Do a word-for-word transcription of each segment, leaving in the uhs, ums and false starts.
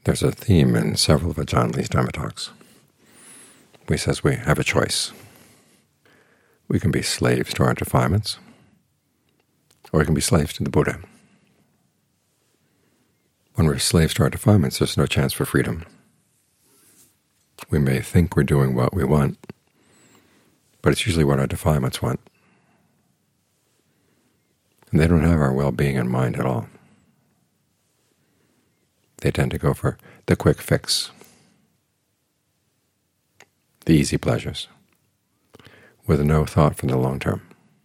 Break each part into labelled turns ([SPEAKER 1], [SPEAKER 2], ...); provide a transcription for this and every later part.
[SPEAKER 1] There's a theme in several of Ajaan Lee's Dharma talks. He says we have a choice. We can be slaves to our defilements, or we can be slaves to the Buddha. When we're slaves to our defilements, there's no chance for freedom. We may think we're doing what we want, but it's usually what our defilements want. And they don't have our well-being in mind at all. They tend to go for the quick fix, the easy pleasures, with no thought for the long term.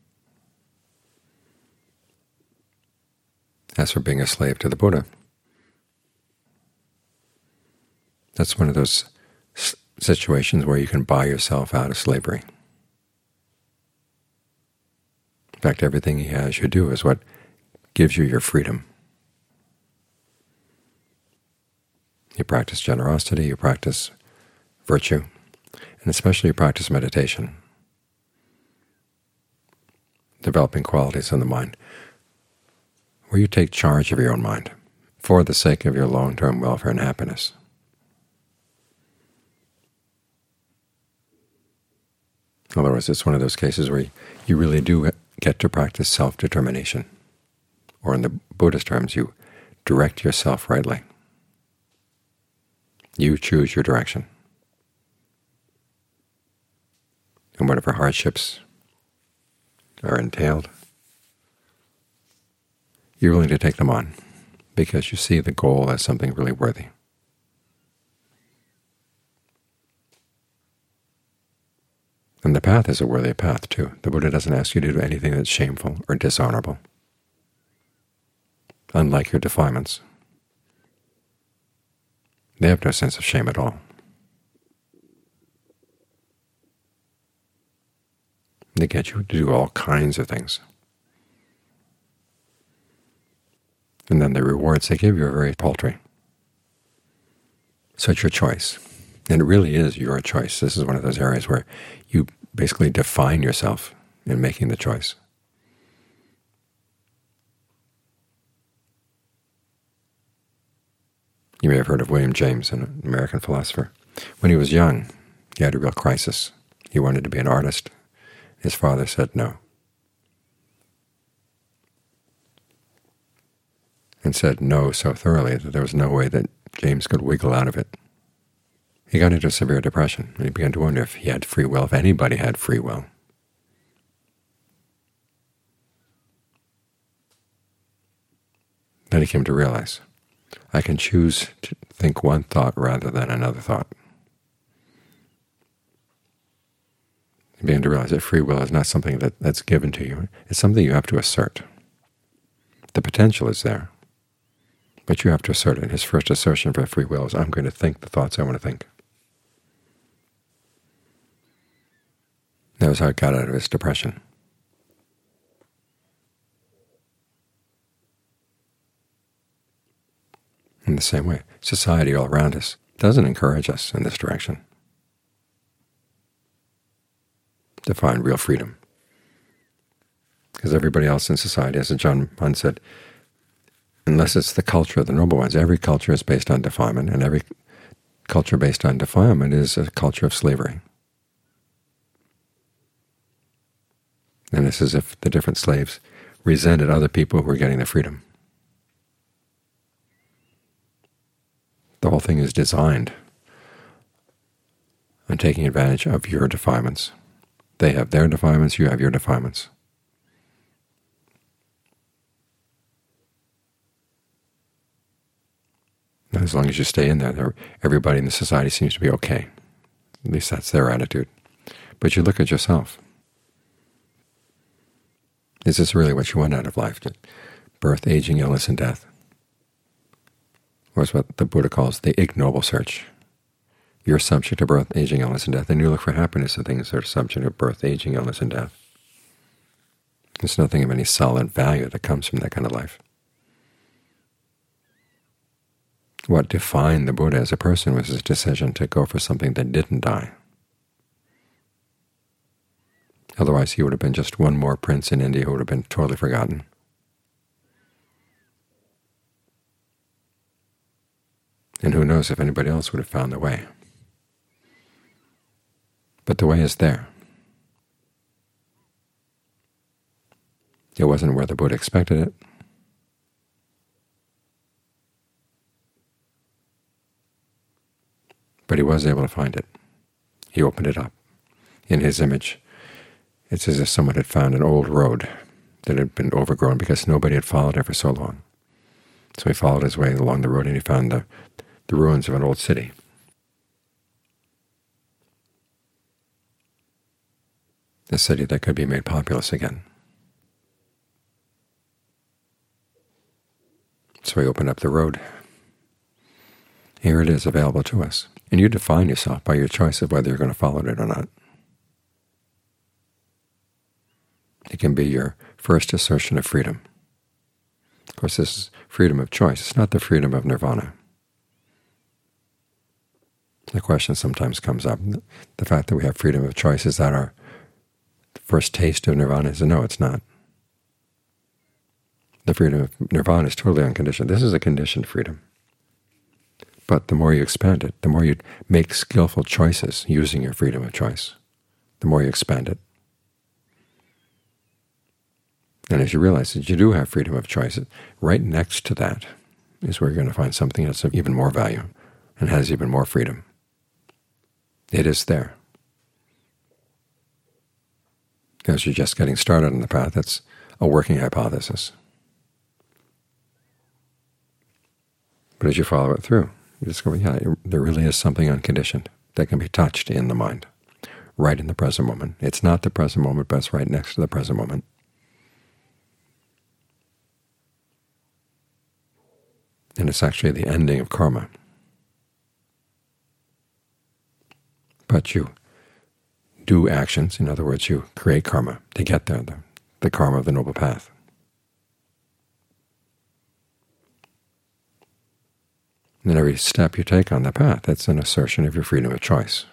[SPEAKER 1] As for being a slave to the Buddha, that's one of those situations where you can buy yourself out of slavery. In fact, everything he has you do is what gives you your freedom. You practice generosity, you practice virtue, and especially you practice meditation, developing qualities in the mind, where you take charge of your own mind for the sake of your long-term welfare and happiness. In other words, it's one of those cases where you really do get to practice self-determination, or in the Buddhist terms, you direct yourself rightly. You choose your direction. And whatever hardships are entailed, you're willing to take them on because you see the goal as something really worthy. And the path is a worthy path, too. The Buddha doesn't ask you to do anything that's shameful or dishonorable, unlike your defilements. They have no sense of shame at all. They get you to do all kinds of things. And then the rewards they give you are very paltry. So it's your choice. And it really is your choice. This is one of those areas where you basically define yourself in making the choice. You may have heard of William James, an American philosopher. When he was young, he had a real crisis. He wanted to be an artist. His father said no, and said no so thoroughly that there was no way that James could wiggle out of it. He got into severe depression, and he began to wonder if he had free will, if anybody had free will. Then he came to realize, I can choose to think one thought rather than another thought. He began to realize that free will is not something that, that's given to you. It's something you have to assert. The potential is there, but you have to assert it. His first assertion for free will is, I'm going to think the thoughts I want to think. That was how he got out of his depression. In the same way, society all around us doesn't encourage us in this direction, to find real freedom. Because everybody else in society, as Ajaan Mun said, unless it's the culture of the noble ones, every culture is based on defilement, and every culture based on defilement is a culture of slavery. And it's as if the different slaves resented other people who were getting their freedom. The whole thing is designed on taking advantage of your defilements. They have their defilements, you have your defilements. And as long as you stay in there, everybody in the society seems to be okay. At least that's their attitude. But you look at yourself. Is this really what you want out of life? Birth, aging, illness, and death? Or is what the Buddha calls the ignoble search. You're subject to birth, aging, illness, and death, and you look for happiness in things that are subject to birth, aging, illness, and death. There's nothing of any solid value that comes from that kind of life. What defined the Buddha as a person was his decision to go for something that didn't die. Otherwise he would have been just one more prince in India who would have been totally forgotten. And who knows if anybody else would have found the way. But the way is there. It wasn't where the Buddha expected it. But he was able to find it. He opened it up. In his image, it's as if someone had found an old road that had been overgrown because nobody had followed it for so long. So he followed his way along the road and he found the, the ruins of an old city. A city that could be made populous again. So he opened up the road. Here it is, available to us. And you define yourself by your choice of whether you're going to follow it or not. It can be your first assertion of freedom. Of course, this is freedom of choice. It's not the freedom of nirvana. The question sometimes comes up, the fact that we have freedom of choice, is that our first taste of nirvana? Is no, it's not. The freedom of nirvana is totally unconditioned. This is a conditioned freedom. But the more you expand it, the more you make skillful choices using your freedom of choice, the more you expand it. And as you realize that you do have freedom of choice, right next to that is where you're going to find something that's of even more value and has even more freedom. It is there. As you're just getting started on the path, that's a working hypothesis. But as you follow it through, you discover, yeah, there really is something unconditioned that can be touched in the mind, right in the present moment. It's not the present moment, but it's right next to the present moment. And it's actually the ending of karma. But you do actions, in other words, you create karma to get there, the, the karma of the Noble Path. And every step you take on the path, that's an assertion of your freedom of choice.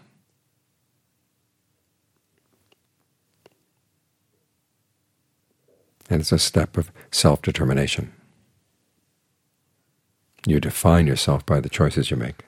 [SPEAKER 1] And it's a step of self-determination. You define yourself by the choices you make.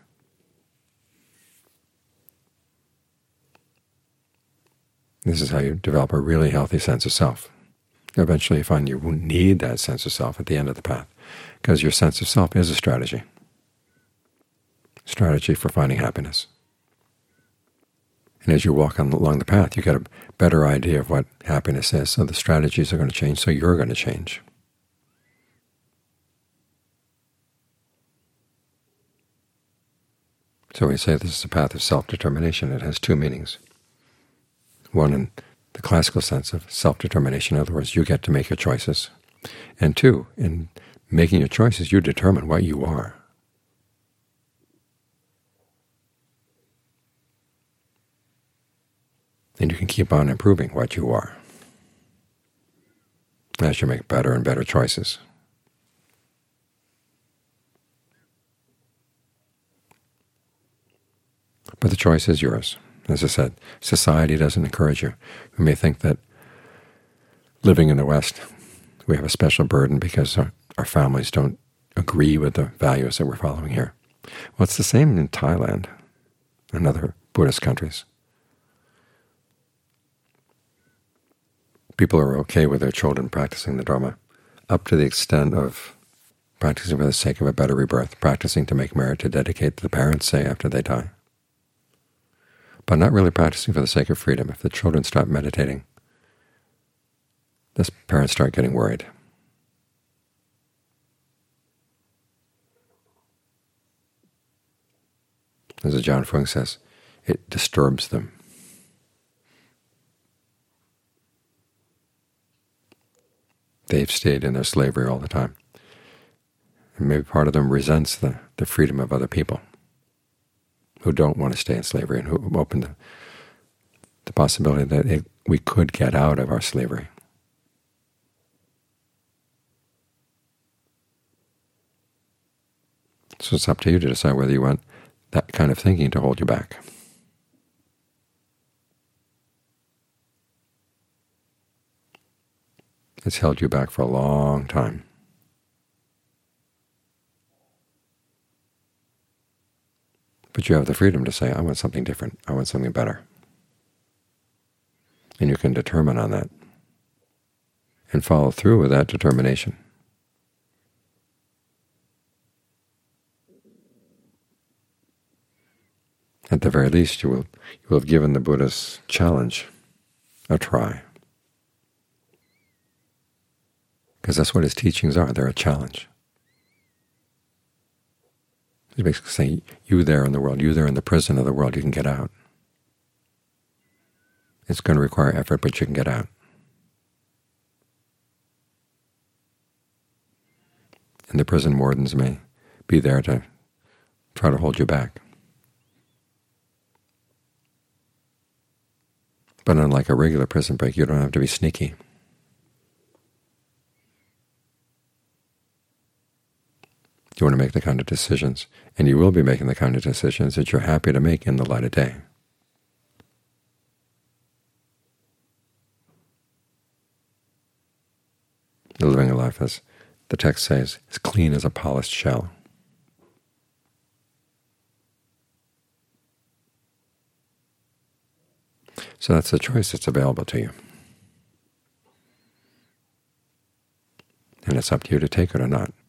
[SPEAKER 1] This is how you develop a really healthy sense of self. Eventually you find you won't need that sense of self at the end of the path, because your sense of self is a strategy. Strategy for finding happiness. And as you walk on, along the path, you get a better idea of what happiness is, so the strategies are going to change, so you're going to change. So we say this is a path of self-determination. It has two meanings. One, in the classical sense of self-determination, in other words, you get to make your choices. And two, in making your choices, you determine what you are. And you can keep on improving what you are as you make better and better choices. But the choice is yours. As I said, society doesn't encourage you. We may think that living in the West, we have a special burden because our, our families don't agree with the values that we're following here. Well, it's the same in Thailand and other Buddhist countries. People are okay with their children practicing the Dharma up to the extent of practicing for the sake of a better rebirth, practicing to make merit to dedicate to the parents, say, after they die. But not really practicing for the sake of freedom. If the children stop meditating, the parents start getting worried. As Ajaan Fuang says, it disturbs them. They've stayed in their slavery all the time. And maybe part of them resents the, the freedom of other people who don't want to stay in slavery and who open the, the possibility that it, we could get out of our slavery. So it's up to you to decide whether you want that kind of thinking to hold you back. It's held you back for a long time. But you have the freedom to say, I want something different, I want something better. And you can determine on that and follow through with that determination. At the very least, you will, you will have given the Buddha's challenge a try. Because that's what his teachings are. They're a challenge. He's basically saying, you there in the world, you there in the prison of the world, you can get out. It's going to require effort, but you can get out. And the prison wardens may be there to try to hold you back. But unlike a regular prison break, you don't have to be sneaky. You want to make the kind of decisions, and you will be making the kind of decisions that you're happy to make in the light of day. You're living a life, as the text says, as clean as a polished shell. So that's the choice that's available to you. And it's up to you to take it or not.